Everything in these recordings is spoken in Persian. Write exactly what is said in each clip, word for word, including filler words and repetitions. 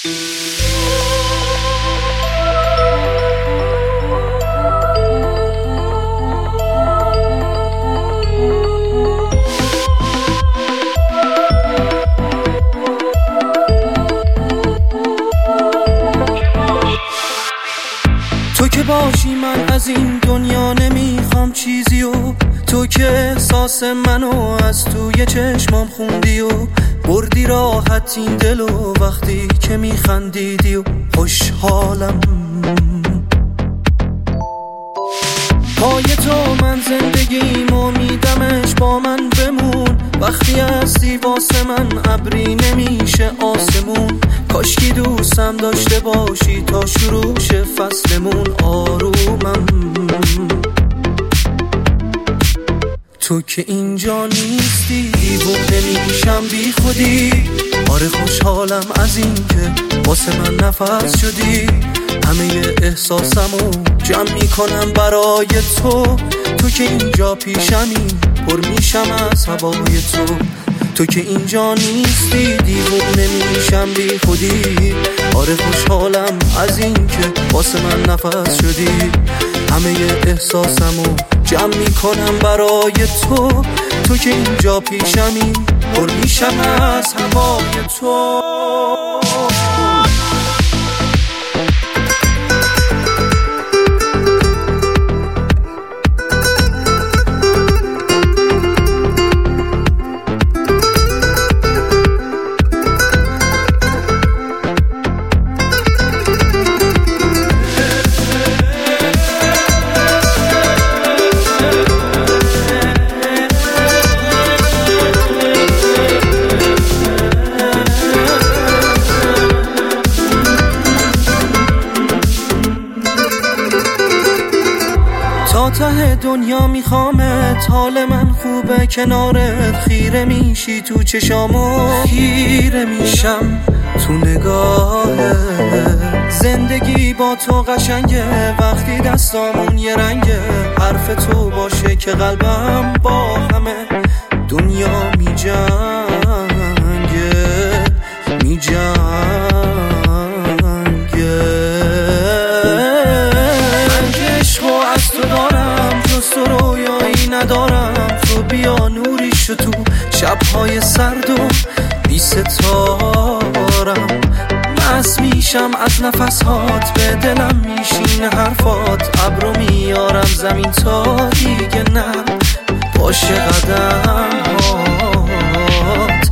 تو که باشی من از این دنیا نمیخوام چیزی و تو که احساس منو از توی چشمام خوندی و بردی راحت این دل و وقتی که میخندیدی و خوشحالم. پای تو من زندگیم و میدمش با من بمون، وقتی هستی واسه من ابری نمیشه آسمون. کاشکی دوستم داشته باشی تا شروع شه فصلمون آرومم. تو که اینجا نیستی دیوونه میشم بی خودی. آره خوشحالم از این که واسه من نفس شدی. همه احساسمو جمع میکنم برای تو. تو که اینجا پیشمی پر میشم از هوای تو. تو که اینجا نیستی دیوونه میشم بی خودی. آره خوشحالم از این که واسه من نفس شدی. همه احساسمو جمع میکنم برای تو. تو که اینجا پیشمی پر میشم از هوای تو. تا ته دنیا میخوامت، حال من خوبه کنارت. خیره میشی تو چشامو خیره میشم تو نگاهت. زندگی با تو قشنگه وقتی دستامون یه رنگه. حرف تو باشه که قلبم با همه دنیا میجنگه میجنگه. تو رویایی ندارم، تو بیا نوریشو تو شبهای سرد و بی ستارم. مست میشم از نفسات، به دلم میشینه حرفات. ابرو میارم زمین تا دیگه نه باشه قدم هات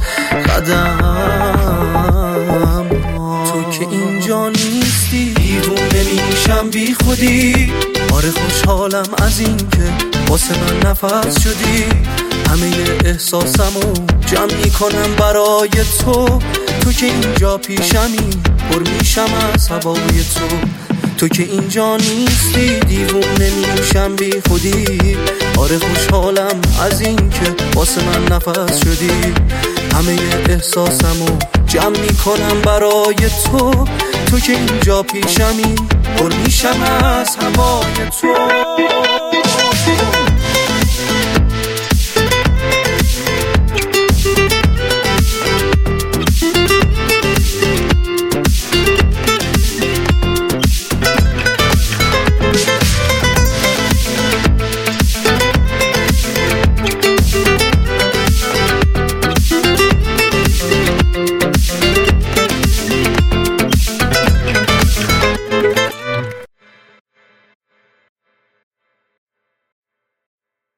قدم. تو که اینجا نیستی دیوونه میشم بی خودی. آره خوشحالم از این که واسه من نفس شدی. همه احساسمو جمع میکنم برای تو. تو که اینجا پیشمی پر میشم از هوای تو. تو که اینجا نیستی دیوونه میشم بی خودی. آره خوشحالم از این که واسه من نفس شدی. همه احساسمو جمع میکنم برای تو. تو که اینجا پیشمی پر میشم از هوای تو.